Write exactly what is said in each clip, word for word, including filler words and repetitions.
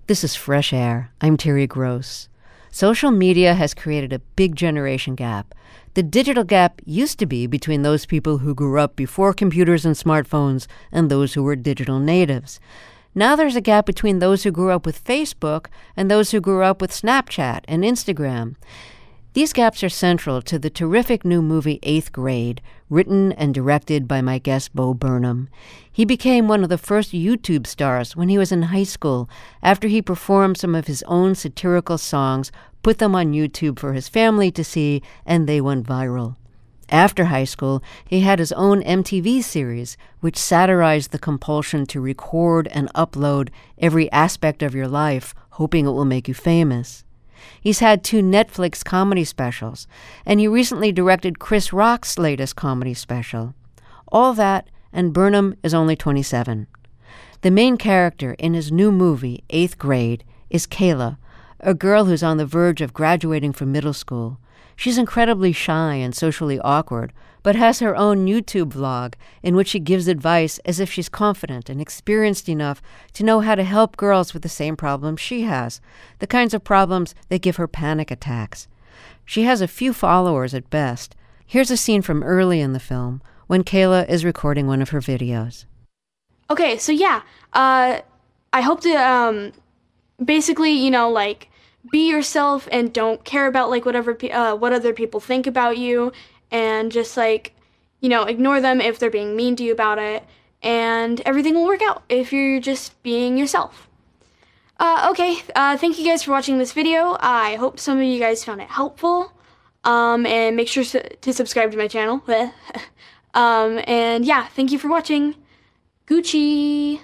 This is Fresh Air. I'm Terry Gross. Social media has created a big generation gap. The digital gap used to be between those people who grew up before computers and smartphones and those who were digital natives. Now there's a gap between those who grew up with Facebook and those who grew up with Snapchat and Instagram. These gaps are central to the terrific new movie Eighth Grade, written and directed by my guest Bo Burnham. He became one of the first YouTube stars when he was in high school, after he performed some of his own satirical songs, put them on YouTube for his family to see, and they went viral. After high school, he had his own M T V series, which satirized the compulsion to record and upload every aspect of your life, hoping it will make you famous. He's had two Netflix comedy specials, and he recently directed Chris Rock's latest comedy special. All that, and Burnham is only twenty-seven. The main character in his new movie, Eighth Grade, is Kayla, a girl who's on the verge of graduating from middle school. She's incredibly shy and socially awkward, but has her own YouTube vlog in which she gives advice as if she's confident and experienced enough to know how to help girls with the same problems she has, the kinds of problems that give her panic attacks. She has a few followers at best. Here's a scene from early in the film when Kayla is recording one of her videos. Okay, so yeah, uh, I hope to um, basically, you know, like, be yourself and don't care about like whatever pe- uh, what other people think about you, and just like, you know, ignore them if they're being mean to you about it, and everything will work out if you're just being yourself. Uh, okay, uh, thank you guys for watching this video. I hope some of you guys found it helpful, um, and make sure to subscribe to my channel. um, and yeah, thank you for watching. Gucci.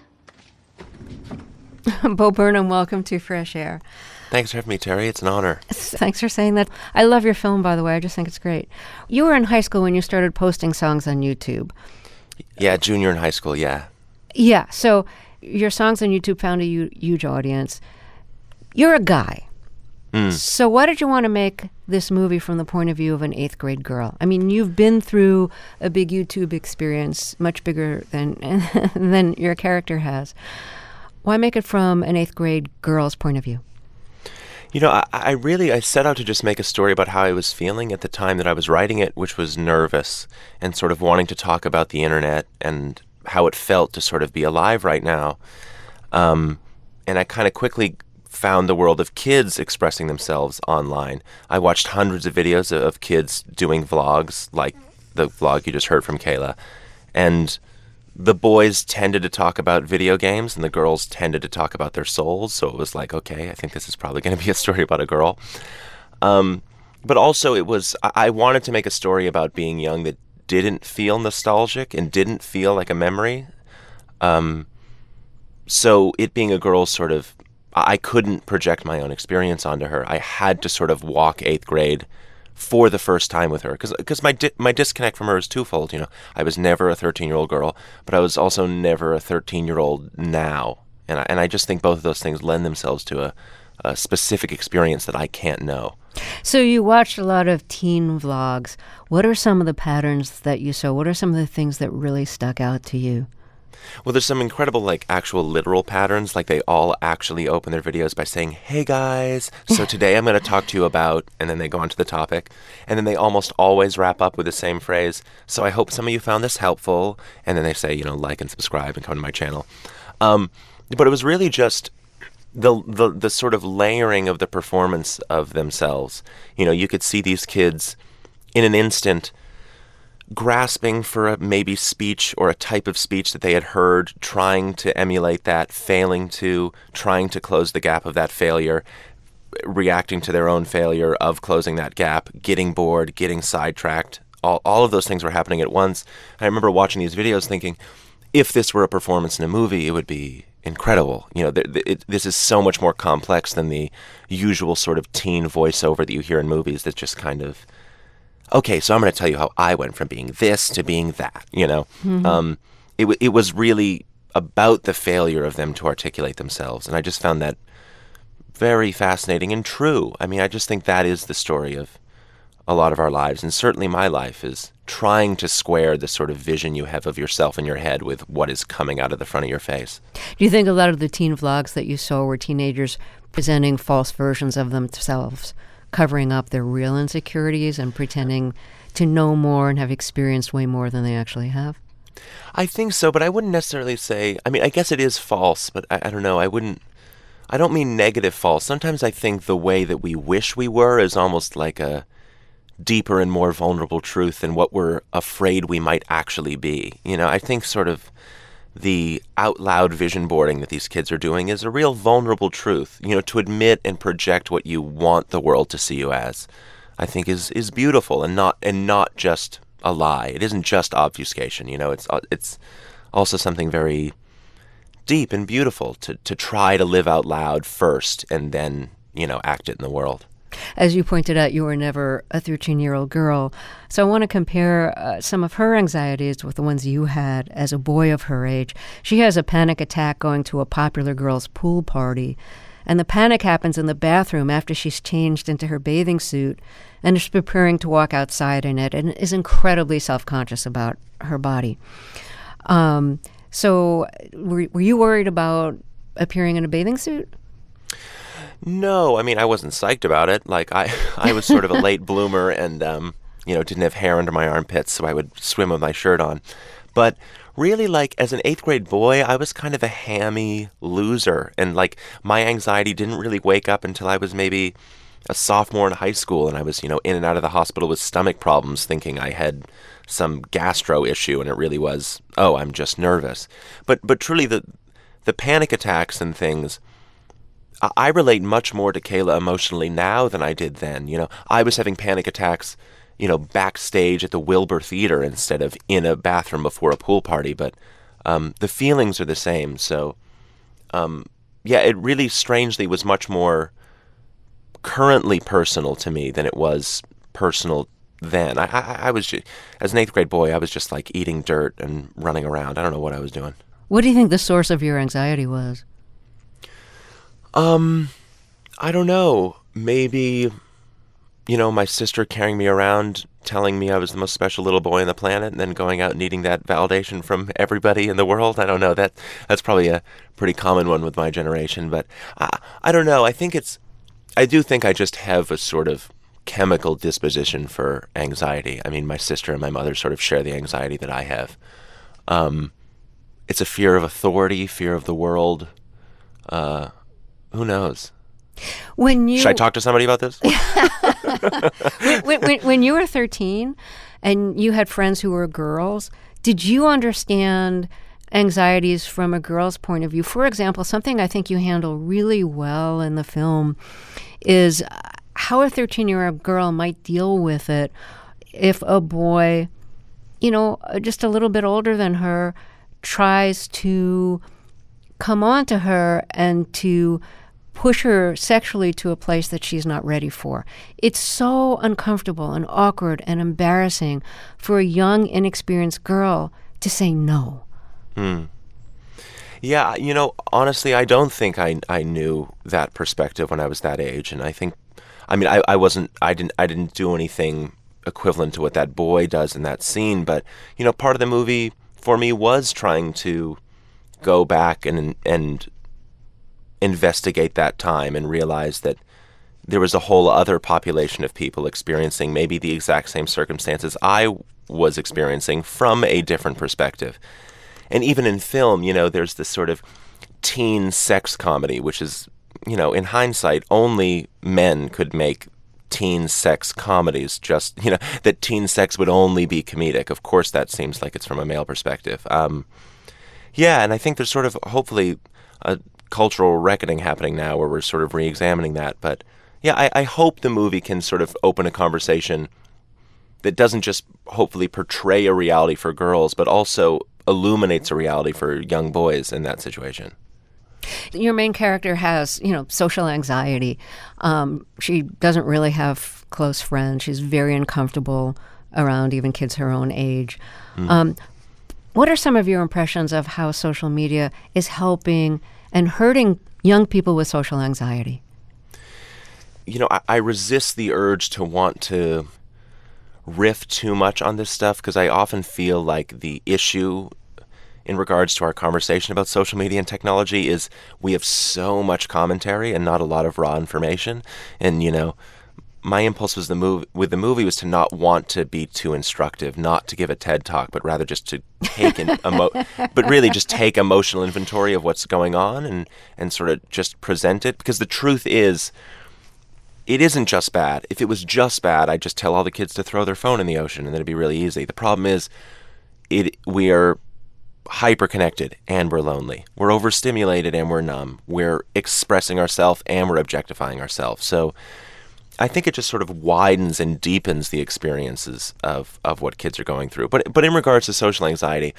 Bo Burnham, welcome to Fresh Air. Thanks for having me, Terry. It's an honor. Thanks for saying that. I love your film, by the way. I just think it's great. You were in high school when you started posting songs on YouTube. Yeah, junior in high school, yeah. Yeah, so your songs on YouTube found a u- huge audience. You're a guy. Mm. So why did you want to make this movie from the point of view of an eighth grade girl? I mean, you've been through a big YouTube experience, much bigger than than your character has. Why make it from an eighth grade girl's point of view? You know, I, I really, I set out to just make a story about how I was feeling at the time that I was writing it, which was nervous and sort of wanting to talk about the internet and how it felt to sort of be alive right now. Um, and I kind of quickly found the world of kids expressing themselves online. I watched hundreds of videos of, of kids doing vlogs, like the vlog you just heard from Kayla. And the boys tended to talk about video games and the girls tended to talk about their souls. So it was like, okay, I think this is probably going to be a story about a girl. Um, but also it was, I wanted to make a story about being young that didn't feel nostalgic and didn't feel like a memory. Um, so it being a girl sort of, I couldn't project my own experience onto her. I had to sort of walk eighth grade for the first time with her, because because my di- my disconnect from her is twofold. You know, I was never a thirteen-year-old girl, but I was also never a thirteen-year-old now, and I, and I just think both of those things lend themselves to a, a specific experience that I can't know. So you watched a lot of teen vlogs. What are some of the patterns that you saw? What are some of the things that really stuck out to you? Well, there's some incredible, like, actual literal patterns. Like, they all actually open their videos by saying, "Hey, guys, so today I'm going to talk to you about," and then they go on to the topic. And then they almost always wrap up with the same phrase, "So I hope some of you found this helpful." And then they say, you know, like and subscribe and come to my channel. Um, but it was really just the, the the sort of layering of the performance of themselves. You know, you could see these kids in an instant grasping for a maybe speech or a type of speech that they had heard, trying to emulate that, failing to, trying to close the gap of that failure, reacting to their own failure of closing that gap, getting bored, getting sidetracked. All, all of those things were happening at once. I remember watching these videos thinking, if this were a performance in a movie, it would be incredible. You know, th- th- it, this is so much more complex than the usual sort of teen voiceover that you hear in movies that just kind of, okay, so I'm going to tell you how I went from being this to being that, you know. Mm-hmm. Um, it, w- it was really about the failure of them to articulate themselves, and I just found that very fascinating and true. I mean, I just think that is the story of a lot of our lives, and certainly my life, is trying to square the sort of vision you have of yourself in your head with what is coming out of the front of your face. Do you think a lot of the teen vlogs that you saw were teenagers presenting false versions of themselves, covering up their real insecurities and pretending to know more and have experienced way more than they actually have? I think so, but I wouldn't necessarily say, I mean, I guess it is false, but I, I don't know, I wouldn't, I don't mean negative false. Sometimes I think the way that we wish we were is almost like a deeper and more vulnerable truth than what we're afraid we might actually be. You know, I think sort of the out loud vision boarding that these kids are doing is a real vulnerable truth. You know, to admit and project what you want the world to see you as, I think is is beautiful and not and not just a lie. It isn't just obfuscation. You know, it's it's also something very deep and beautiful to to try to live out loud first and then, you know, act it in the world. As you pointed out, you were never a thirteen-year-old girl. So I want to compare uh, some of her anxieties with the ones you had as a boy of her age. She has a panic attack going to a popular girls' pool party. And the panic happens in the bathroom after she's changed into her bathing suit and is preparing to walk outside in it and is incredibly self-conscious about her body. Um, so were, were you worried about appearing in a bathing suit? No, I mean, I wasn't psyched about it. Like, I, I was sort of a late bloomer and, um, you know, didn't have hair under my armpits, so I would swim with my shirt on. But really, like, as an eighth grade boy, I was kind of a hammy loser. And, like, my anxiety didn't really wake up until I was maybe a sophomore in high school, and I was, you know, in and out of the hospital with stomach problems, thinking I had some gastro issue, and it really was, oh, I'm just nervous. But, but truly, the the panic attacks and things, I relate much more to Kayla emotionally now than I did then. You know, I was having panic attacks, you know, backstage at the Wilbur Theater instead of in a bathroom before a pool party. But um, the feelings are the same. So, um, yeah, it really strangely was much more currently personal to me than it was personal then. I, I, I was, just, as an eighth grade boy, I was just like eating dirt and running around. I don't know what I was doing. What do you think the source of your anxiety was? Um, I don't know. Maybe, you know, my sister carrying me around, telling me I was the most special little boy on the planet, and then going out needing that validation from everybody in the world. I don't know. That that's probably a pretty common one with my generation. But I, I don't know. I think it's, I do think I just have a sort of chemical disposition for anxiety. I mean, my sister and my mother sort of share the anxiety that I have. Um, it's a fear of authority, fear of the world. Uh, Who knows? When you Should I talk to somebody about this? when, when, when you were thirteen and you had friends who were girls, did you understand anxieties from a girl's point of view? For example, something I think you handle really well in the film is how a thirteen-year-old girl might deal with it if a boy, you know, just a little bit older than her, tries to come on to her and to push her sexually to a place that she's not ready for. It's so uncomfortable and awkward and embarrassing for a young, inexperienced girl to say no. Hmm. Yeah, you know, honestly, I don't think I I knew that perspective when I was that age, and I think, I mean, I, I wasn't, I didn't, I didn't do anything equivalent to what that boy does in that scene, but, you know, part of the movie for me was trying to go back and and investigate that time and realize that there was a whole other population of people experiencing maybe the exact same circumstances I was experiencing from a different perspective. And even in film, you know, there's this sort of teen sex comedy, which is, you know, in hindsight, only men could make teen sex comedies, just, you know, that teen sex would only be comedic. Of course, that seems like it's from a male perspective. Um, yeah, and I think there's sort of, hopefully, a cultural reckoning happening now where we're sort of re-examining that. But yeah, I, I hope the movie can sort of open a conversation that doesn't just hopefully portray a reality for girls, but also illuminates a reality for young boys in that situation. Your main character has, you know, social anxiety. Um, she doesn't really have close friends. She's very uncomfortable around even kids her own age. Mm. Um, what are some of your impressions of how social media is helping and hurting young people with social anxiety? You know, I, I resist the urge to want to riff too much on this stuff because I often feel like the issue in regards to our conversation about social media and technology is we have so much commentary and not a lot of raw information. And, you know, my impulse was the move with the movie was to not want to be too instructive, not to give a TED talk, but rather just to take an emo- but really just take emotional inventory of what's going on and, and sort of just present it. Because the truth is, it isn't just bad. If it was just bad, I'd just tell all the kids to throw their phone in the ocean and then it'd be really easy. The problem is it we are hyper-connected and we're lonely. We're overstimulated and we're numb. We're expressing ourselves and we're objectifying ourselves. So I think it just sort of widens and deepens the experiences of, of what kids are going through. But but in regards to social anxiety,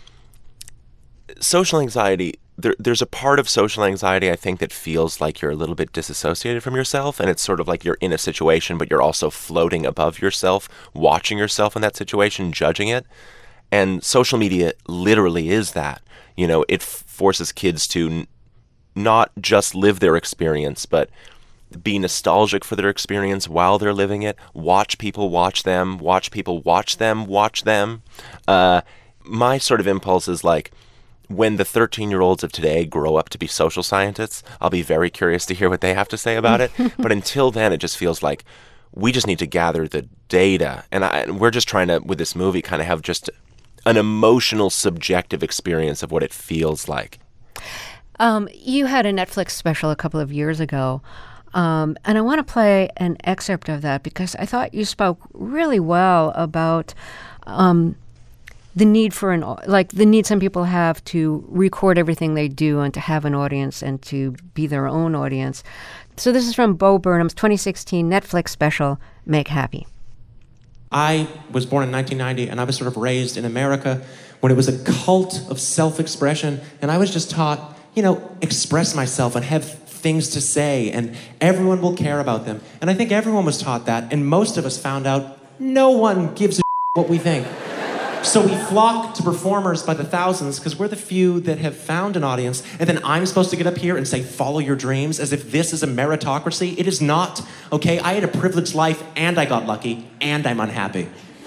social anxiety, there, there's a part of social anxiety I think that feels like you're a little bit disassociated from yourself, and it's sort of like you're in a situation, but you're also floating above yourself, watching yourself in that situation, judging it. And social media literally is that. You know, it f- forces kids to n- not just live their experience, but be nostalgic for their experience while they're living it, watch people watch them, watch people watch them, watch them. Uh, my sort of impulse is like, when the thirteen-year-olds of today grow up to be social scientists, I'll be very curious to hear what they have to say about it. But until then, it just feels like we just need to gather the data. And, I, and we're just trying to, with this movie, kind of have just an emotional, subjective experience of what it feels like. Um, you had a Netflix special a couple of years ago, um, and I want to play an excerpt of that because I thought you spoke really well about um, the need for an, like the need some people have to record everything they do and to have an audience and to be their own audience. So this is from Bo Burnham's twenty sixteen Netflix special, Make Happy. I was born in nineteen ninety, and I was sort of raised in America when it was a cult of self-expression, and I was just taught, you know, express myself and have things to say, and everyone will care about them. And I think everyone was taught that, and most of us found out no one gives a what we think. So we flock to performers by the thousands because we're the few that have found an audience, and then I'm supposed to get up here and say, follow your dreams, as if this is a meritocracy. It is not, okay? I had a privileged life, and I got lucky, and I'm unhappy.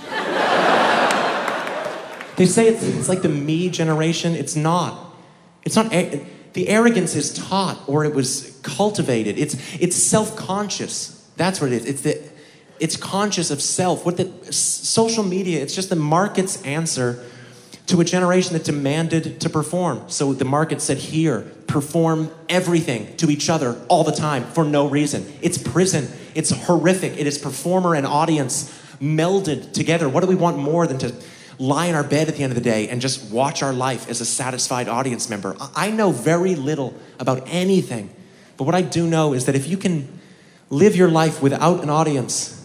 They say it's, it's like the me generation. It's not. It's not. The arrogance is taught, or it was cultivated. It's it's self-conscious. That's what it is. It's the It's conscious of self. What the social media, it's just the market's answer to a generation that demanded to perform. So the market said, here, perform everything to each other all the time for no reason. It's prison. It's horrific. It is performer and audience melded together. What do we want more than to lie in our bed at the end of the day and just watch our life as a satisfied audience member? I know very little about anything, but what I do know is that if you can live your life without an audience,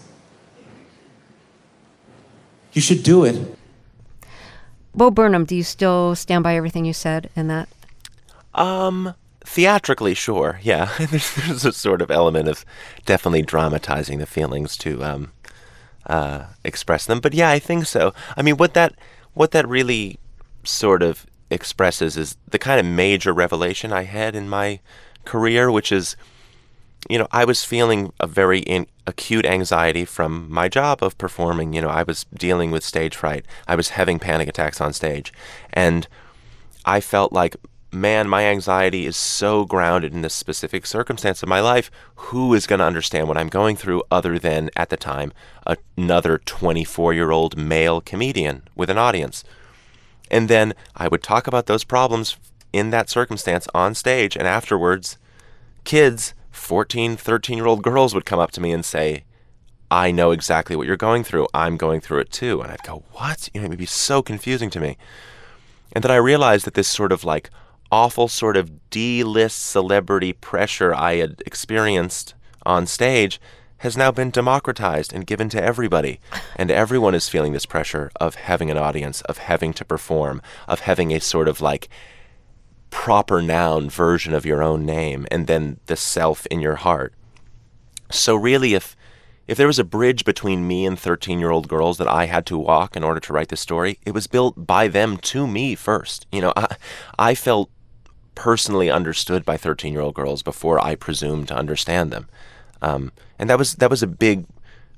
you should do it. Bo Burnham, do you still stand by everything you said in that? Um, theatrically, sure, yeah. there's, there's a sort of element of definitely dramatizing the feelings to um, uh, express them. But yeah, I think so. I mean, what that what that really sort of expresses is the kind of major revelation I had in my career, which is, you know, I was feeling a very in, acute anxiety from my job of performing. You know, I was dealing with stage fright. I was having panic attacks on stage. And I felt like, man, my anxiety is so grounded in this specific circumstance of my life. Who is going to understand what I'm going through other than, at the time, another twenty-four-year-old male comedian with an audience? And then I would talk about those problems in that circumstance on stage, and afterwards, kids, fourteen, thirteen-year-old girls would come up to me and say, I know exactly what you're going through. I'm going through it too. And I'd go, what? You know, it would be so confusing to me. And then I realized that this sort of like awful sort of D-list celebrity pressure I had experienced on stage has now been democratized and given to everybody. And everyone is feeling this pressure of having an audience, of having to perform, of having a sort of like proper noun version of your own name, and then the self in your heart. So really, if if there was a bridge between me and thirteen-year-old girls that I had to walk in order to write this story, it was built by them to me first. You know, I, I felt personally understood by thirteen-year-old girls before I presumed to understand them. Um, and that was that was a big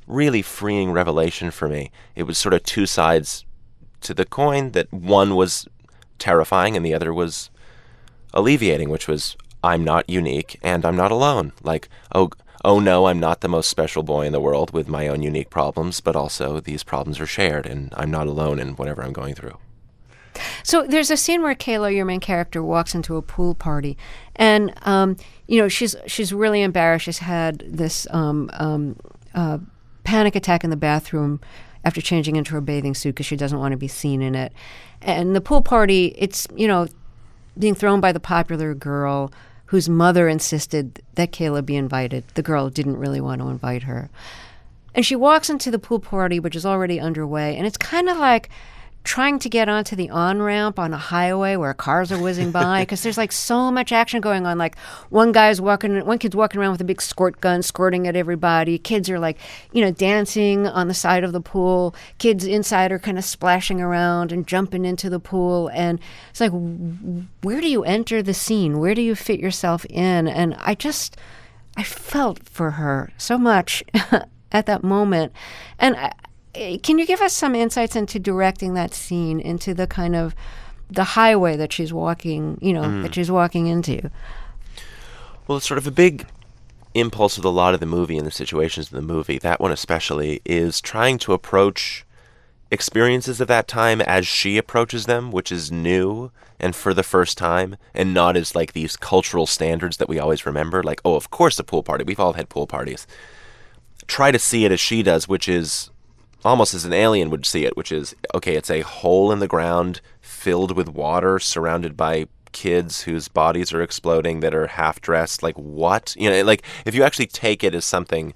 really freeing revelation for me. It was sort of two sides to the coin, that one was terrifying and the other was alleviating, which was, I'm not unique and I'm not alone. Like, oh, oh no, I'm not the most special boy in the world with my own unique problems, but also these problems are shared and I'm not alone in whatever I'm going through. So there's a scene where Kayla, your main character, walks into a pool party, and um, you know she's she's really embarrassed. She's had this um, um, uh, panic attack in the bathroom after changing into her bathing suit because she doesn't want to be seen in it. And the pool party, it's you know being thrown by the popular girl whose mother insisted that Kayla be invited. The girl didn't really want to invite her, and she walks into the pool party, which is already underway, and it's kind of like trying to get onto the on-ramp on a highway where cars are whizzing by, because there's like so much action going on. Like one guy's walking, one kid's walking around with a big squirt gun, squirting at everybody. Kids are like, you know, dancing on the side of the pool. Kids inside are kind of splashing around and jumping into the pool. And it's like, where do you enter the scene? Where do you fit yourself in? And I just, I felt for her so much at that moment. And I, can you give us some insights into directing that scene, into the kind of the highway that she's walking, you know, mm. that she's walking into? Well, it's sort of a big impulse with a lot of the movie and the situations in the movie, that one especially, is trying to approach experiences of that time as she approaches them, which is new and for the first time, and not as like these cultural standards that we always remember. Like, oh, of course a pool party. We've all had pool parties. Try to see it as she does, which is almost as an alien would see it, which is, okay, it's a hole in the ground filled with water surrounded by kids whose bodies are exploding that are half-dressed. Like, what? You know, like, if you actually take it as something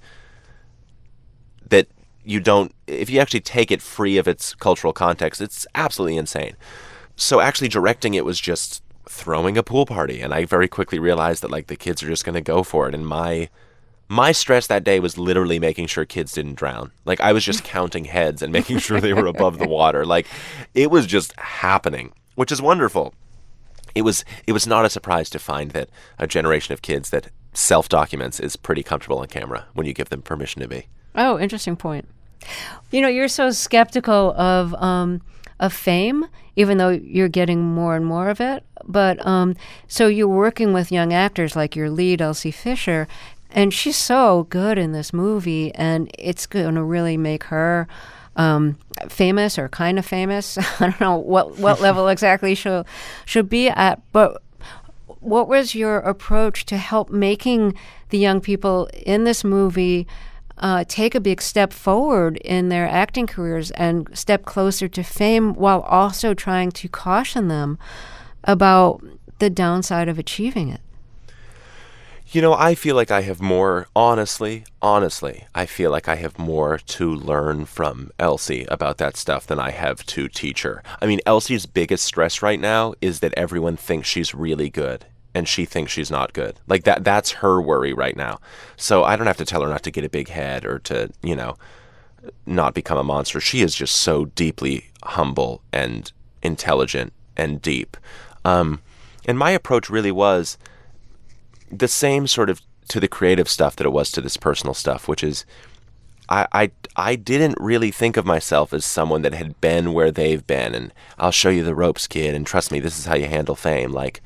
that you don't, if you actually take it free of its cultural context, it's absolutely insane. So actually directing it was just throwing a pool party, and I very quickly realized that, like, the kids are just going to go for it, and my... My stress that day was literally making sure kids didn't drown. Like, I was just counting heads and making sure they were above the water. Like, it was just happening, which is wonderful. It was it was not a surprise to find that a generation of kids that self-documents is pretty comfortable on camera when you give them permission to be. Oh, interesting point. You know, you're so skeptical of um, of fame, even though you're getting more and more of it. But um, so you're working with young actors like your lead, Elsie Fisher. And she's so good in this movie, and it's going to really make her um, famous or kind of famous. I don't know what, what level exactly she'll, she'll be at, but what was your approach to help making the young people in this movie uh, take a big step forward in their acting careers and step closer to fame, while also trying to caution them about the downside of achieving it? You know, I feel like I have more, honestly, honestly, I feel like I have more to learn from Elsie about that stuff than I have to teach her. I mean, Elsie's biggest stress right now is that everyone thinks she's really good and she thinks she's not good. Like, that that's her worry right now. So I don't have to tell her not to get a big head or to, you know, not become a monster. She is just so deeply humble and intelligent and deep. Um, and my approach really was the same sort of to the creative stuff that it was to this personal stuff, which is I, I I didn't really think of myself as someone that had been where they've been, and I'll show you the ropes, kid, and trust me, this is how you handle fame. Like,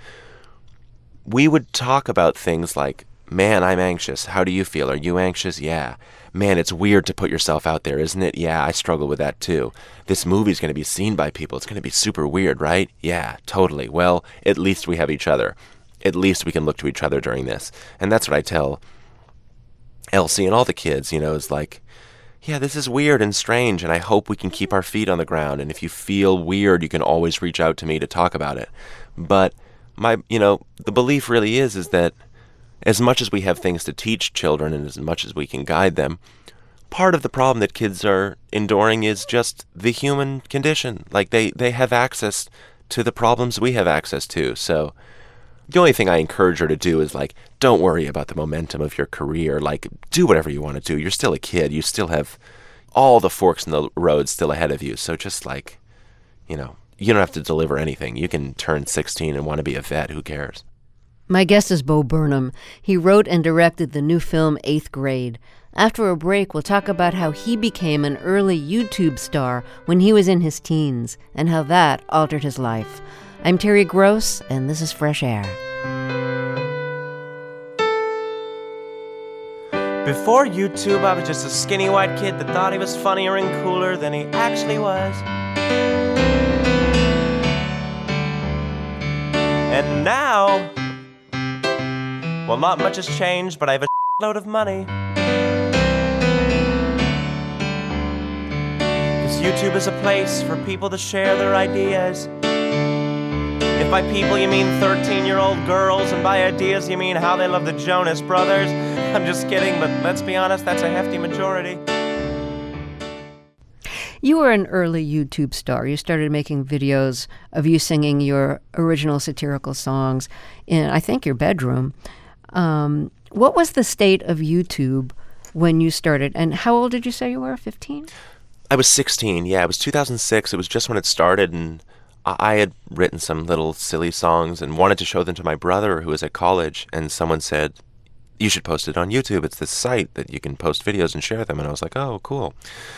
we would talk about things like, man, I'm anxious. How do you feel? Are you anxious? Yeah. Man, it's weird to put yourself out there, isn't it? Yeah, I struggle with that too. This movie's going to be seen by people. It's going to be super weird, right? Yeah, totally. Well, at least we have each other. At least we can look to each other during this. And that's what I tell Elsie and all the kids, you know, is like, yeah, this is weird and strange, and I hope we can keep our feet on the ground. And if you feel weird, you can always reach out to me to talk about it. But my, you know, the belief really is, is that as much as we have things to teach children and as much as we can guide them, part of the problem that kids are enduring is just the human condition. Like, they, they have access to the problems we have access to. So the only thing I encourage her to do is, like, don't worry about the momentum of your career. Like, do whatever you want to do. You're still a kid. You still have all the forks in the road still ahead of you. So just, like, you know, you don't have to deliver anything. You can turn sixteen and want to be a vet. Who cares? My guest is Bo Burnham. He wrote and directed the new film Eighth Grade. After a break, we'll talk about how he became an early YouTube star when he was in his teens and how that altered his life. I'm Terry Gross, and this is Fresh Air. Before YouTube, I was just a skinny white kid that thought he was funnier and cooler than he actually was. And now, well, not much has changed, but I have a load of money. Because YouTube is a place for people to share their ideas. If by people you mean thirteen-year-old girls, and by ideas you mean how they love the Jonas Brothers, I'm just kidding, but let's be honest, that's a hefty majority. You were an early YouTube star. You started making videos of you singing your original satirical songs in, I think, your bedroom. Um, what was the state of YouTube when you started? And how old did you say you were? fifteen? I was sixteen, yeah. It was two thousand six. It was just when it started, and I had written some little silly songs and wanted to show them to my brother who was at college, and someone said, you should post it on YouTube. It's this site that you can post videos and share them. And I was like, oh, cool.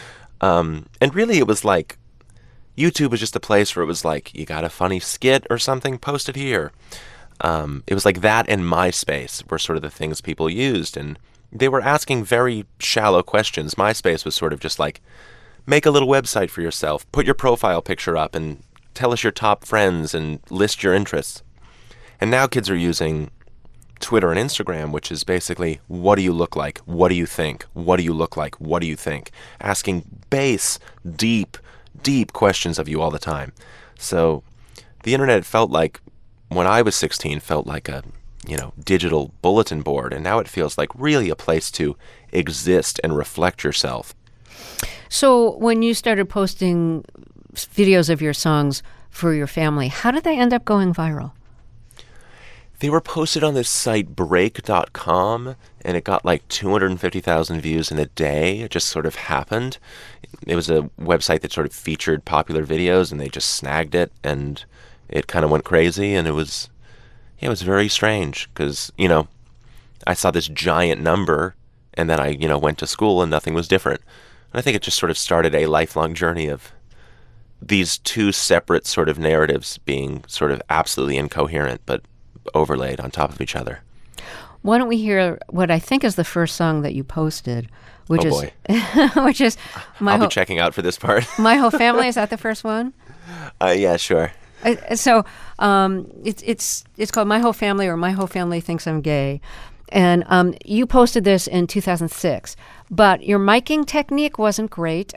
Um, and really it was like, YouTube was just a place where it was like, you got a funny skit or something, post it here. Um, it was like that and MySpace were sort of the things people used. And they were asking very shallow questions. MySpace was sort of just like, make a little website for yourself, put your profile picture up and tell us your top friends and list your interests. And now kids are using Twitter and Instagram, which is basically, what do you look like? What do you think? What do you look like? What do you think? Asking base, deep, deep questions of you all the time. So the internet felt like, when I was sixteen, felt like a, you know, digital bulletin board. And now it feels like really a place to exist and reflect yourself. So when you started posting videos of your songs for your family, how did they end up going viral? They were posted on this site, break dot com, and it got like two hundred fifty thousand views in a day. It just sort of happened. It was a website that sort of featured popular videos, and they just snagged it, and it kind of went crazy, and it was, yeah, it was very strange, because, you know, I saw this giant number, and then I, you know, went to school, and nothing was different. And I think it just sort of started a lifelong journey of these two separate sort of narratives being sort of absolutely incoherent, but overlaid on top of each other. Why don't we hear what I think is the first song that you posted, which oh is boy. which is my I'll Ho- be checking out for this part. My Whole Family. Is that the first one? Uh, yeah, sure. Uh, so um, it's it's it's called My Whole Family, or My Whole Family Thinks I'm Gay, and um, you posted this in two thousand six. But your miking technique wasn't great.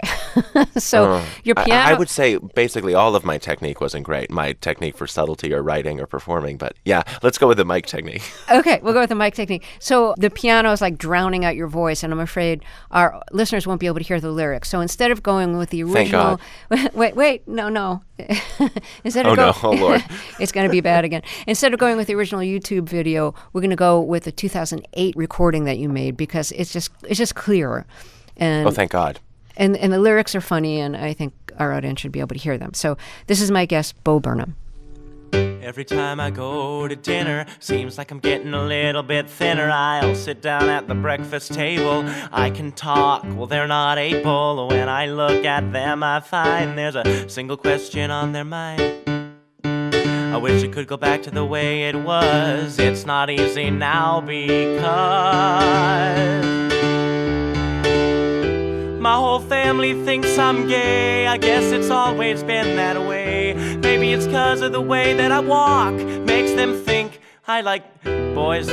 so uh, your piano... I, I would say basically all of my technique wasn't great. My technique for subtlety or writing or performing. But yeah, let's go with the mic technique. Okay, we'll go with the mic technique. So the piano is like drowning out your voice, and I'm afraid our listeners won't be able to hear the lyrics. So instead of going with the original... Thank God. Wait, wait, no, no. instead of oh, go- no. Oh, Lord. It's going to be bad again. Instead of going with the original YouTube video, we're going to go with the two thousand eight recording that you made, because it's just it's just clearer. And, oh, thank God. And and the lyrics are funny, and I think our audience should be able to hear them. So this is my guest, Bo Burnham. Every time I go to dinner, seems like I'm getting a little bit thinner. I'll sit down at the breakfast table, I can talk, well they're not able. When I look at them, I find there's a single question on their mind. I wish it could go back to the way it was. It's not easy now because my whole family thinks I'm gay. I guess it's always been that way. Maybe it's 'cause of the way that I walk, makes them think I like boys,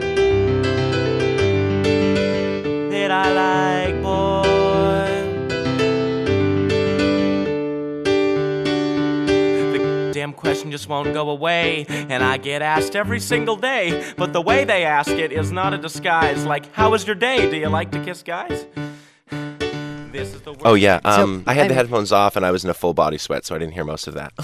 that I like boys. The damn question just won't go away, and I get asked every single day, but the way they ask it is not a disguise. Like, how was your day? Do you like to kiss guys? This is the Oh, yeah. Um, So, I had I the mean- headphones off, and I was in a full body sweat, so I didn't hear most of that.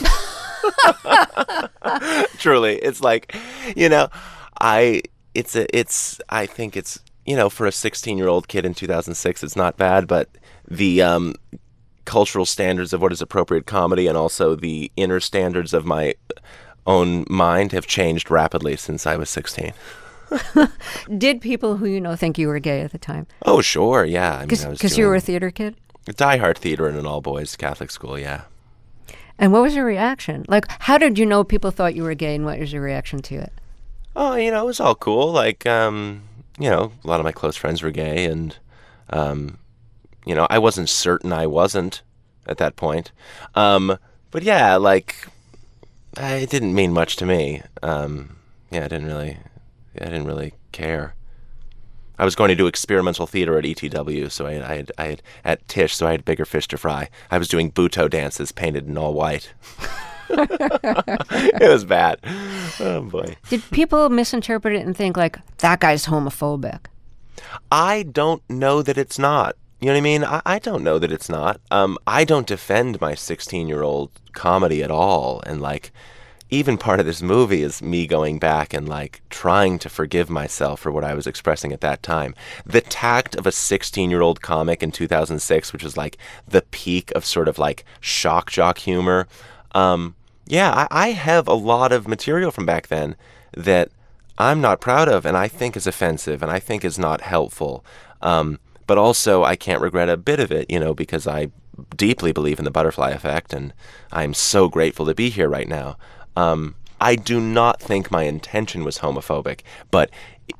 Truly. It's like, you know, I, it's a, it's, I think it's, you know, for a sixteen-year-old kid in two thousand six, it's not bad, but the um, cultural standards of what is appropriate comedy and also the inner standards of my own mind have changed rapidly since I was sixteen. Did people who you know think you were gay at the time? Oh, sure, yeah. I mean, I was Because you were a doing theater kid? diehard theater in an all-boys Catholic school, yeah. And what was your reaction? Like, how did you know people thought you were gay, and what was your reaction to it? Oh, you know, it was all cool. Like, um, you know, a lot of my close friends were gay, and, um, you know, I wasn't certain I wasn't at that point. Um, but yeah, like, it didn't mean much to me. Um, yeah, I didn't really, I didn't really care. I was going to do experimental theater at E T W, so I had, I had, I had at Tisch, so I had bigger fish to fry. I was doing Butoh dances painted in all white. It was bad. Oh, boy. Did people misinterpret it and think, like, that guy's homophobic? I don't know that it's not. You know what I mean? I, I don't know that it's not. Um, I don't defend my sixteen-year-old comedy at all. And, like, even part of this movie is me going back and, like, trying to forgive myself for what I was expressing at that time. The tact of a sixteen-year-old comic in two thousand six, which was, like, the peak of sort of, like, shock jock humor. Um, yeah, I, I have a lot of material from back then that I'm not proud of and I think is offensive and I think is not helpful. Um, but also I can't regret a bit of it, you know, because I deeply believe in the butterfly effect and I'm so grateful to be here right now. Um, I do not think my intention was homophobic, but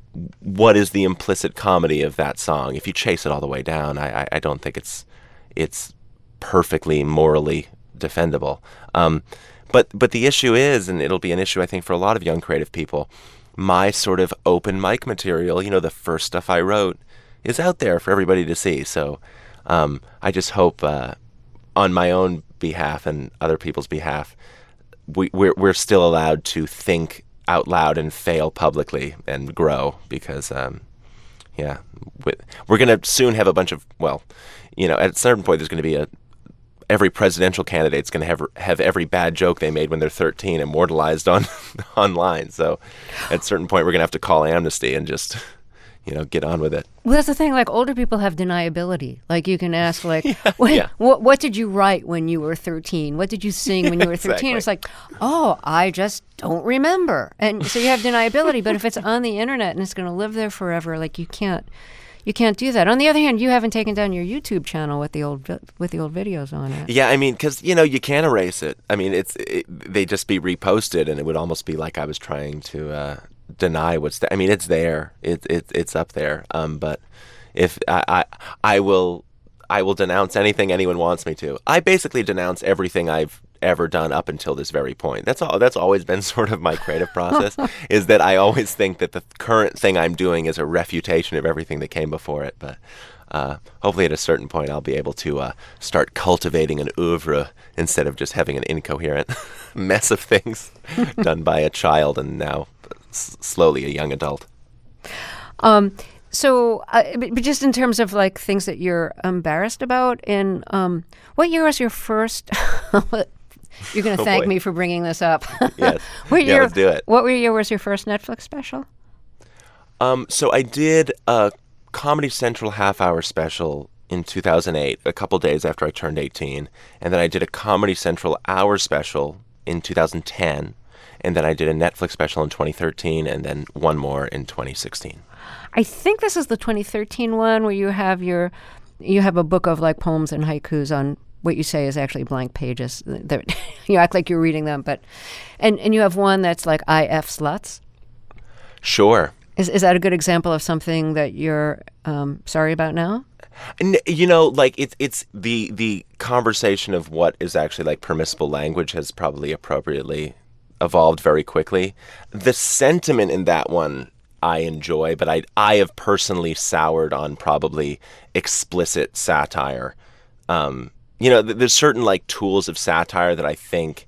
what is the implicit comedy of that song? If you chase it all the way down, I, I, I don't think it's it's perfectly morally defendable. Um, but but the issue is, and it'll be an issue I think for a lot of young creative people, my sort of open mic material, you know, the first stuff I wrote, is out there for everybody to see. So um, I just hope uh, on my own behalf and other people's behalf, we, we're, we're still allowed to think out loud and fail publicly and grow because, um, yeah, we're going to soon have a bunch of, well, you know, at a certain point there's going to be a every presidential candidate's going to have have every bad joke they made when they're thirteen immortalized on online. So at a certain point, we're going to have to call amnesty and just, you know, get on with it. Well, that's the thing. Like, older people have deniability. Like, you can ask, like, yeah, what, yeah. what what did you write when you were thirteen? What did you sing when you were thirteen? Exactly. It's like, oh, I just don't remember. And so you have deniability. But if it's on the internet and it's going to live there forever, like, you can't. You can't do that. On the other hand, you haven't taken down your YouTube channel with the old vi- with the old videos on it. Yeah, I mean, because, you know, you can't erase it. I mean, it's it, they just be reposted, and it would almost be like I was trying to uh, deny what's there. I mean, it's there. It, it it's up there. Um, but if I, I I will I will denounce anything anyone wants me to. I basically denounce everything I've ever done up until this very point. That's all. That's always been sort of my creative process. Is that I always think that the current thing I'm doing is a refutation of everything that came before it. But uh, hopefully, at a certain point, I'll be able to uh, start cultivating an oeuvre instead of just having an incoherent mess of things done by a child and now s- slowly a young adult. Um. So, uh, but but just in terms of like things that you're embarrassed about, in um, what year was your first? You're going to Oh, thank boy. me for bringing this up. Yes. What Yeah, year, let's do it. What year was your first Netflix special? Um, so I did a Comedy Central half-hour special in two thousand eight, a couple days after I turned eighteen, and then I did a Comedy Central hour special in two thousand ten, and then I did a Netflix special in twenty thirteen, and then one more in twenty sixteen. I think this is the twenty thirteen one where you have your, you have a book of like poems and haikus on what you say is actually blank pages. They're, you act like you're reading them, but, and, and you have one that's like I F sluts. Sure. Is is that a good example of something that you're um, sorry about now? N- You know, like it's it's the the conversation of what is actually like permissible language has probably appropriately evolved very quickly. The sentiment in that one I enjoy, but I I have personally soured on probably explicit satire. Um, you know, th- there's certain like tools of satire that I think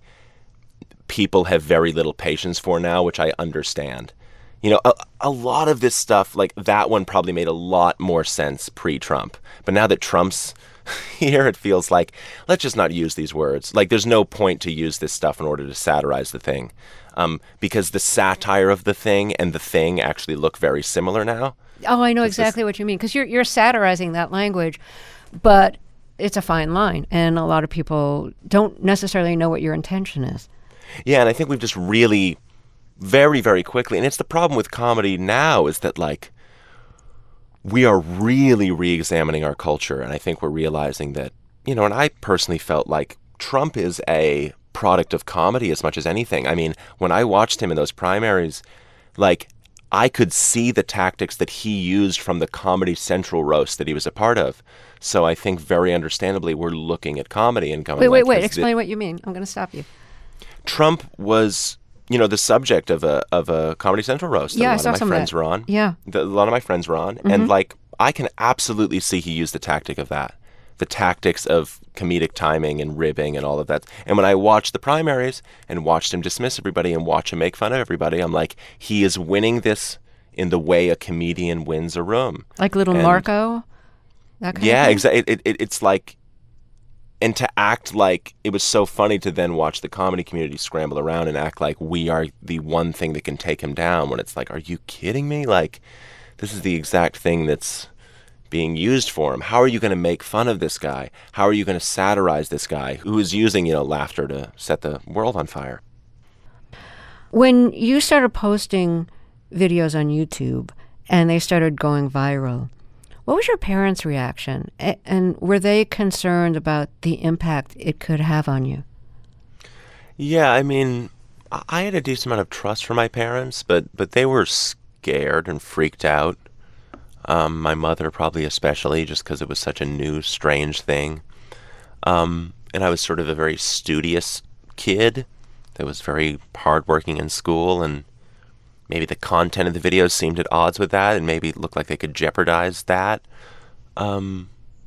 people have very little patience for now, which I understand. You know, a, a lot of this stuff, like that one probably made a lot more sense pre-Trump. But now that Trump's here, it feels like, let's just not use these words. Like, there's no point to use this stuff in order to satirize the thing. Um, because the satire of the thing and the thing actually look very similar now. Oh, I know It's exactly what you mean, because you're you're satirizing that language, but it's a fine line, and a lot of people don't necessarily know what your intention is. Yeah, and I think we've just really very, very quickly. And it's the problem with comedy now is that, like, we are really re-examining our culture. And I think we're realizing that, you know, and I personally felt like Trump is a product of comedy as much as anything. I mean, when I watched him in those primaries, like, I could see the tactics that he used from the Comedy Central roast that he was a part of. So I think very understandably we're looking at comedy and going, Wait, wait, like, wait. this- Explain what you mean. I'm going to stop you. Trump was, you know, the subject of a of a Comedy Central roast that Yeah, I a lot saw of my some of friends that. were on. Yeah. The, a lot of my friends were on. And, like, I can absolutely see he used the tactic of that. The tactics of comedic timing and ribbing and all of that. And when I watched the primaries and watched him dismiss everybody and watch him make fun of everybody, I'm like, he is winning this in the way a comedian wins a room. Like Little And- Marco? That kind Yeah, of thing? exactly. It, it, it's like, and to act like, it was so funny to then watch the comedy community scramble around and act like we are the one thing that can take him down, when it's like, are you kidding me? Like, this is the exact thing that's being used for him. How are you going to make fun of this guy? How are you going to satirize this guy who is using, you know, laughter to set the world on fire? When you started posting videos on YouTube and they started going viral, what was your parents' reaction? A- And were they concerned about the impact it could have on you? Yeah, I mean, I I had a decent amount of trust for my parents, but but they were scared and freaked out. Um, my mother probably especially, just because it was such a new, strange thing. Um, and I was sort of a very studious kid that was very hardworking in school, and maybe the content of the videos seemed at odds with that, and maybe it looked like they could jeopardize that. Um,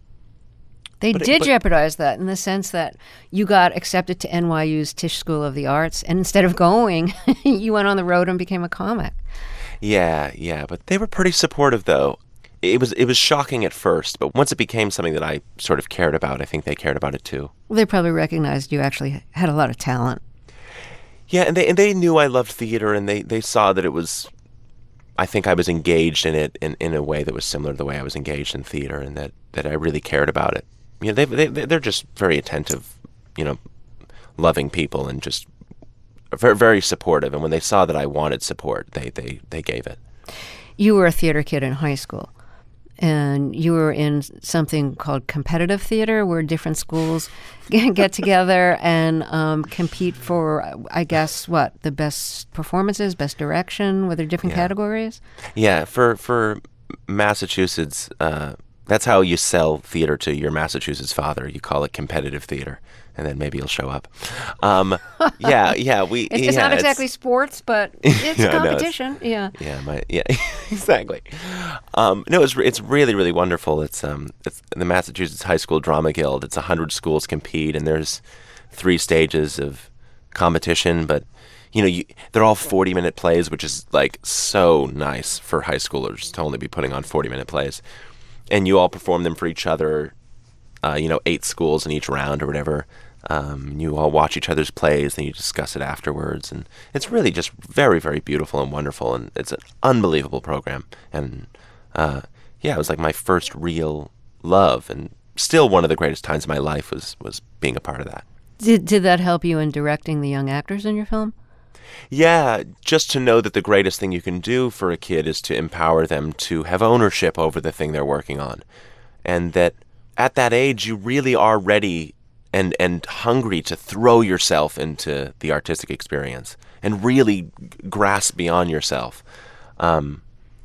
They But it- did but- jeopardize that in the sense that you got accepted to N Y U's Tisch School of the Arts, and instead of going, you went on the road and became a comic. Yeah, yeah, but they were pretty supportive though. It was it was shocking at first, but once it became something that I sort of cared about, I think they cared about it too. Well, they probably recognized you actually had a lot of talent. Yeah, and they and they knew I loved theater, and they, they saw that it was, I think I was engaged in it in, in a way that was similar to the way I was engaged in theater, and that, that I really cared about it. You know, they they they're just very attentive, you know, loving people, and just very very supportive. And when they saw that I wanted support, they they they gave it. You were a theater kid in high school, and you were in something called competitive theater, where different schools get together and um, compete for, I guess, what, the best performances, best direction? Were there different Yeah. categories? Yeah, for for Massachusetts, uh, that's how you sell theater to your Massachusetts father. You call it competitive theater, and then maybe he'll show up. Um, yeah, yeah, we. It's, it's yeah, not exactly sports, but it's Yeah, I know, it's- competition. Yeah. Yeah, my yeah, exactly. Um, no, it's it's really really wonderful. It's um it's the Massachusetts High School Drama Guild. It's a hundred schools compete, and there's three stages of competition. But you know, you, they're all forty minute plays, which is like so nice for high schoolers to only be putting on forty minute plays, and you all perform them for each other. Uh, you know, eight schools in each round or whatever. Um, you all watch each other's plays, and you discuss it afterwards, and it's really just very, very beautiful and wonderful, and it's an unbelievable program. And uh, yeah, it was like my first real love, and still one of the greatest times of my life was was being a part of that. Did, did that help you in directing the young actors in your film? Yeah, just to know that the greatest thing you can do for a kid is to empower them to have ownership over the thing they're working on, and that at that age you really are ready and and hungry to throw yourself into the artistic experience and really g- grasp beyond yourself. Um,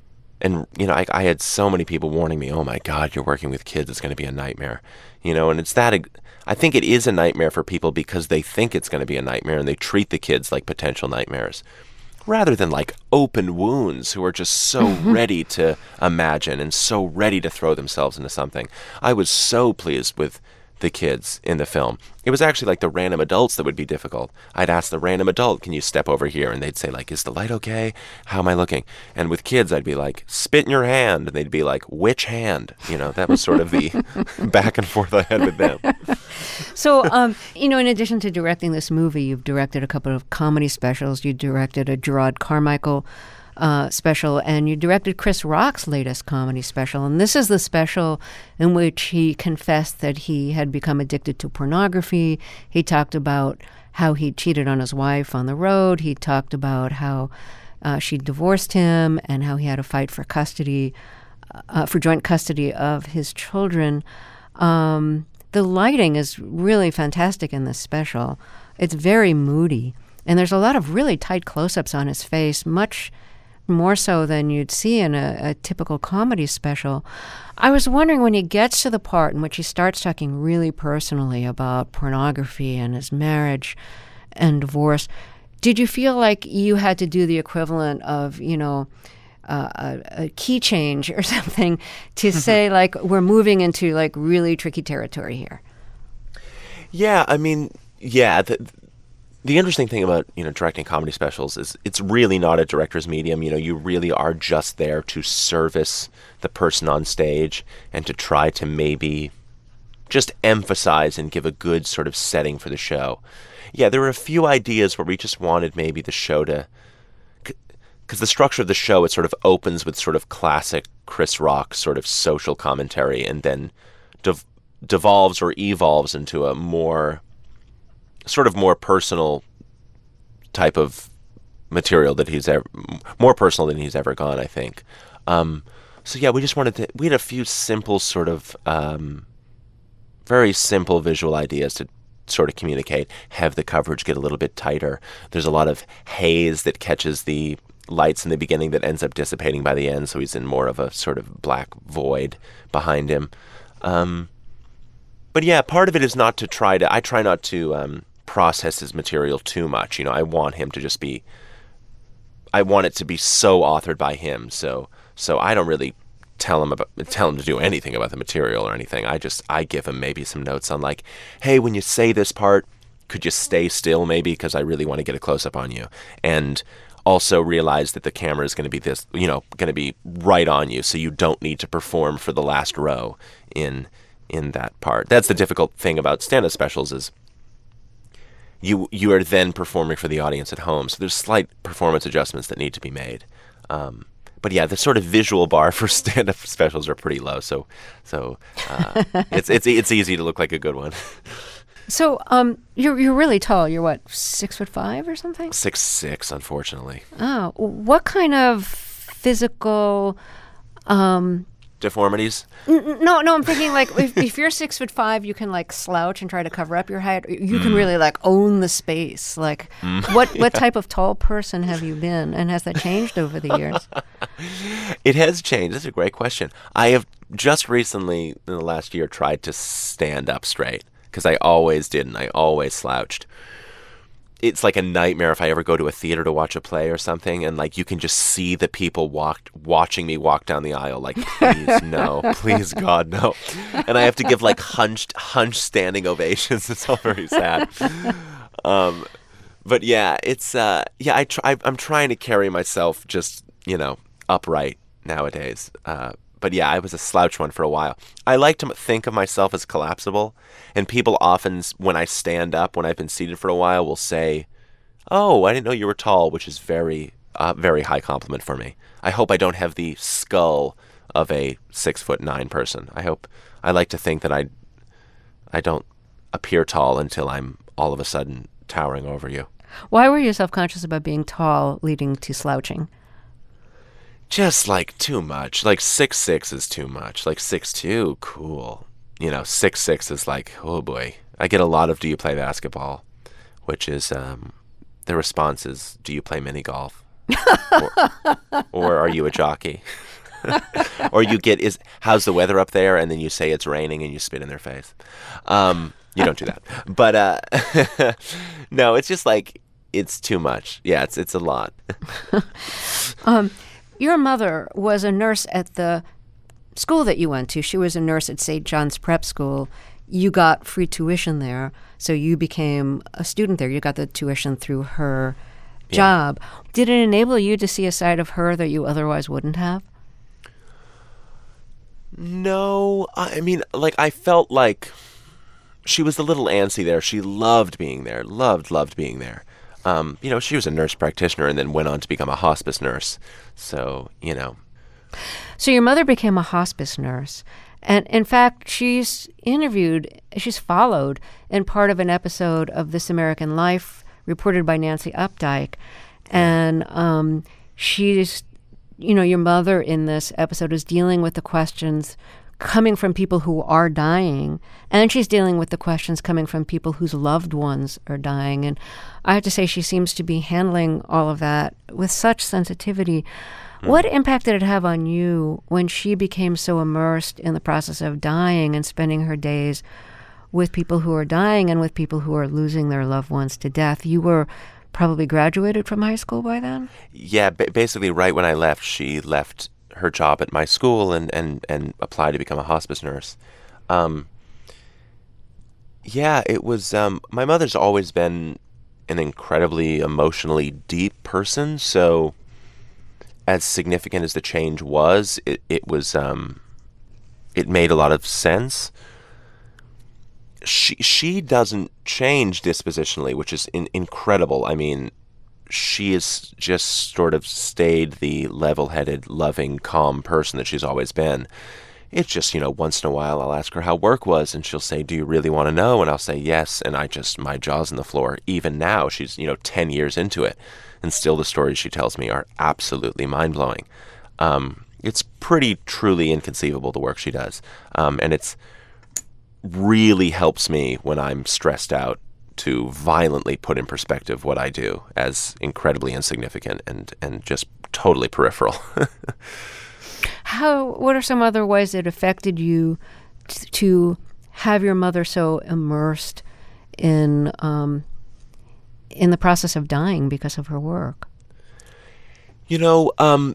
and you know, I, I had so many people warning me, "Oh my God, you're working with kids; it's going to be a nightmare." You know, and it's that. eg- I think it is a nightmare for people because they think it's going to be a nightmare, and they treat the kids like potential nightmares, rather than like open wounds who are just so ready to imagine and so ready to throw themselves into something. I was so pleased with the kids in the film. It was actually like the random adults that would be difficult. I'd ask the random adult, "Can you step over here?" And they'd say like, "Is the light okay? How am I looking?" And with kids, I'd be like, "Spit in your hand." And they'd be like, "Which hand?" You know, that was sort of the back and forth I had with them. So, um, you know, in addition to directing this movie, you've directed a couple of comedy specials. You directed a Gerard Carmichael uh, special, and you directed Chris Rock's latest comedy special. And this is the special in which he confessed that he had become addicted to pornography. He talked about how he cheated on his wife on the road. He talked about how uh, she divorced him and how he had to fight for custody, uh, for joint custody of his children. Um, the lighting is really fantastic in this special. It's very moody. And there's a lot of really tight close-ups on his face, much more so than you'd see in a, a typical comedy special. I was wondering, when he gets to the part in which he starts talking really personally about pornography and his marriage and divorce, did you feel like you had to do the equivalent of, you know, uh, a, a key change or something to say, like, we're moving into, like, really tricky territory here? Yeah, I mean, yeah, the, The interesting thing about, you know, directing comedy specials is it's really not a director's medium. You know, you really are just there to service the person on stage and to try to maybe just emphasize and give a good sort of setting for the show. Yeah, there were a few ideas where we just wanted maybe the show to, because the structure of the show, it sort of opens with sort of classic Chris Rock sort of social commentary and then dev- devolves or evolves into a more sort of more personal type of material that he's ever, more personal than he's ever gone, I think. Um, so yeah, we just wanted to, we had a few simple sort of, um, very simple visual ideas to sort of communicate, have the coverage get a little bit tighter. There's a lot of haze that catches the lights in the beginning that ends up dissipating by the end, so he's in more of a sort of black void behind him. Um, but yeah, part of it is not to try to, I try not to, um, process his material too much. You know, I want him to just be, I want it to be so authored by him. So, so I don't really tell him about, tell him to do anything about the material or anything. I just, I give him maybe some notes on, like, hey, when you say this part, could you stay still maybe? Because I really want to get a close up on you. And also realize that the camera is going to be this, you know, going to be right on you. So you don't need to perform for the last row in, in that part. That's the difficult thing about stand-up specials is, You you are then performing for the audience at home, so there's slight performance adjustments that need to be made. Um, but yeah, the sort of visual bar for stand-up specials are pretty low, so so uh, it's it's it's easy to look like a good one. So um, you're you're really tall. You're what, six foot five or something? Six six, unfortunately. Oh, what kind of physical? Um, Deformities? N- no, no, I'm thinking, like, if, if you're six foot five, you can, like, slouch and try to cover up your height. You can mm. really, like, own the space. Like, mm. what what yeah. type of tall person have you been, and has that changed over the years? It has changed. That's a great question. I have just recently, in the last year, tried to stand up straight, because I always did, and I always slouched. It's like a nightmare if I ever go to a theater to watch a play or something, and, like, you can just see the people walk, watching me walk down the aisle, like, please, no, please, God, no. And I have to give, like, hunched, hunched standing ovations. It's all very sad. Um, but yeah, it's, uh, yeah, I try, I'm trying to carry myself just, you know, upright nowadays. Uh, but yeah, I was a slouch one for a while. I like to think of myself as collapsible, and people often, when I stand up, when I've been seated for a while, will say, oh, I didn't know you were tall, which is very, uh, very high compliment for me. I hope I don't have the skull of a six foot nine person. I hope, I like to think that I, I don't appear tall until I'm all of a sudden towering over you. Why were you self-conscious about being tall leading to slouching? Just, like, too much. Like, six six is too much. Like, six two, cool. You know, six six is like, oh, boy. I get a lot of, do you play basketball? Which is, um, the response is, do you play mini golf? or, or are you a jockey? Or you get, is how's the weather up there? And then you say it's raining and you spit in their face. Um, you don't do that. But, uh, no, it's just like, it's too much. Yeah, it's it's a lot. um. Your mother was a nurse at the school that you went to. She was a nurse at Saint John's Prep School. You got free tuition there, so you became a student there. You got the tuition through her yeah. job. Did it enable you to see a side of her that you otherwise wouldn't have? No. I mean, like, I felt like she was a little antsy there. She loved being there, loved, loved being there. Um, you know, she was a nurse practitioner and then went on to become a hospice nurse. So, you know. So your mother became a hospice nurse. And in fact, she's interviewed, she's followed in part of an episode of This American Life reported by Nancy Updike. And um, she's, you know, your mother in this episode is dealing with the questions coming from people who are dying, and she's dealing with the questions coming from people whose loved ones are dying. And I have to say, she seems to be handling all of that with such sensitivity. Mm. What impact did it have on you when she became so immersed in the process of dying and spending her days with people who are dying and with people who are losing their loved ones to death? You were probably graduated from high school by then? Yeah, ba- basically right when I left, she left her job at my school and, and, and applied to become a hospice nurse. Um, yeah, it was, um, my mother's always been an incredibly emotionally deep person, so as significant as the change was, it, it was, um, it made a lot of sense. She, she doesn't change dispositionally, which is in, incredible. I mean, she has just sort of stayed the level-headed, loving, calm person that she's always been. It's just, you know, once in a while I'll ask her how work was, and she'll say, do you really want to know? And I'll say yes, and I just, my jaw's on the floor. Even now, she's, you know, ten years into it, and still the stories she tells me are absolutely mind-blowing. Um, it's pretty truly inconceivable, the work she does. Um, and it's really helps me when I'm stressed out to violently put in perspective what I do as incredibly insignificant and, and just totally peripheral. How? What are some other ways it affected you t- to have your mother so immersed in um, in the process of dying because of her work? You know, um,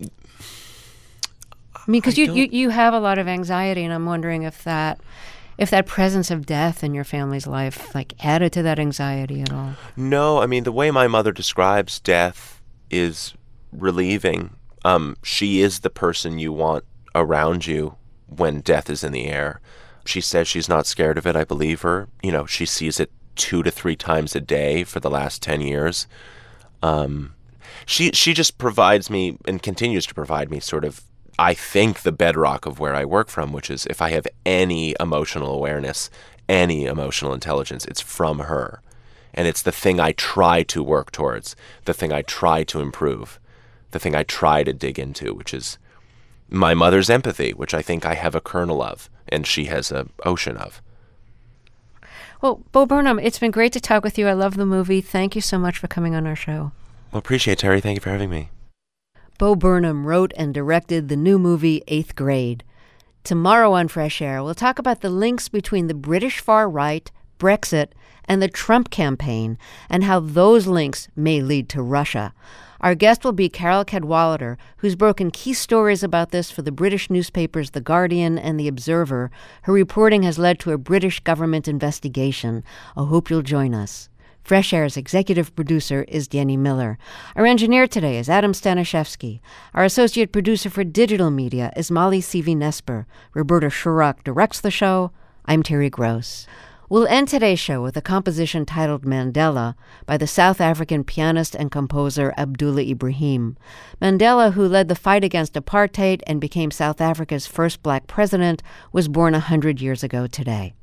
I mean, because I you, don't- you, you have a lot of anxiety, and I'm wondering if that if that presence of death in your family's life like added to that anxiety at all. No, I mean, the way my mother describes death is relieving. Um, she is the person you want around you when death is in the air. She says she's not scared of it. I believe her. You know, she sees it two to three times a day for the last ten years. Um, she she just provides me and continues to provide me sort of, I think, the bedrock of where I work from, which is if I have any emotional awareness, any emotional intelligence, it's from her. And it's the thing I try to work towards, the thing I try to improve, the thing I try to dig into, which is my mother's empathy, which I think I have a kernel of, and she has an ocean of. Well, Bo Burnham, it's been great to talk with you. I love the movie. Thank you so much for coming on our show. Well, appreciate it, Terry. Thank you for having me. Bo Burnham wrote and directed the new movie Eighth Grade. Tomorrow on Fresh Air, we'll talk about the links between the British far right, Brexit, and the Trump campaign, and how those links may lead to Russia. Our guest will be Carol Cadwalader, who's broken key stories about this for the British newspapers The Guardian and The Observer. Her reporting has led to a British government investigation. I hope you'll join us. Fresh Air's executive producer is Danny Miller. Our engineer today is Adam Staniszewski. Our associate producer for digital media is Molly Seavey-Nesper. Roberta Shurock directs the show. I'm Terry Gross. We'll end today's show with a composition titled Mandela by the South African pianist and composer Abdullah Ibrahim. Mandela, who led the fight against apartheid and became South Africa's first black president, was born one hundred years ago today.